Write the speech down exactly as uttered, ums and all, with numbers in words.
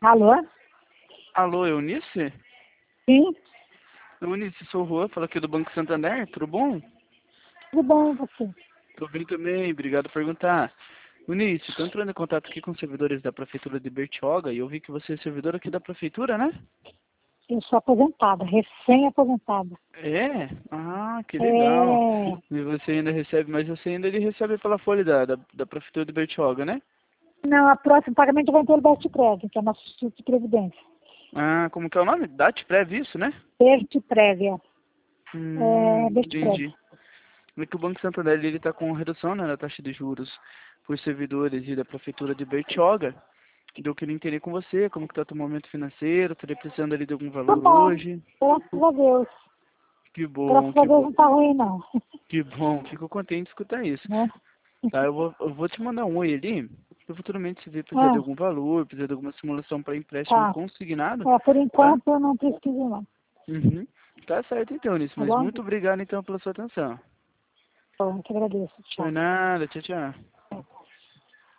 Alô? Alô, Eunice? Sim, Eunice, sou o Juan, falo aqui do Banco Santander, tudo bom? tudo bem e você? Tô bem também, obrigado por perguntar. Eunice, estou entrando em contato aqui com os servidores da Prefeitura de Bertioga e eu vi que você é servidor aqui da Prefeitura, né? Eu sou aposentada, recém-aposentada. É? Ah, que legal. É... E você ainda recebe, mas você ainda ele recebe pela folha da, da, da Prefeitura de Bertioga, né? Não, a próxima pagamento vai pelo Bertiprévia, que é nosso Instituto de Previdência. Ah, como que é o nome? Datprev, isso, né? Bertiprévia. É, Hum, Bertiprévia. entendi. É que o Banco Santander ele está com redução, né, na taxa de juros por servidores e da Prefeitura de Bertioga. Eu queria entender com você como que tá o teu momento financeiro, estaria precisando ali de algum Tá valor bom, hoje. graças a Deus. Que bom, Graças a que Deus bom, não tá ruim, não. que bom, fico contente de escutar isso. Né? Tá, eu vou, eu vou te mandar um oi ali, se futuramente se vir precisar de Ah, algum valor, precisar de alguma simulação para empréstimo tá. consignado, É, por tá? enquanto eu não preciso, não. Uhum. Tá certo então, Nisso, Tá mas bom? muito obrigado então pela sua atenção. Bom, eu que agradeço. Por Tchau. nada, tchau, tchau.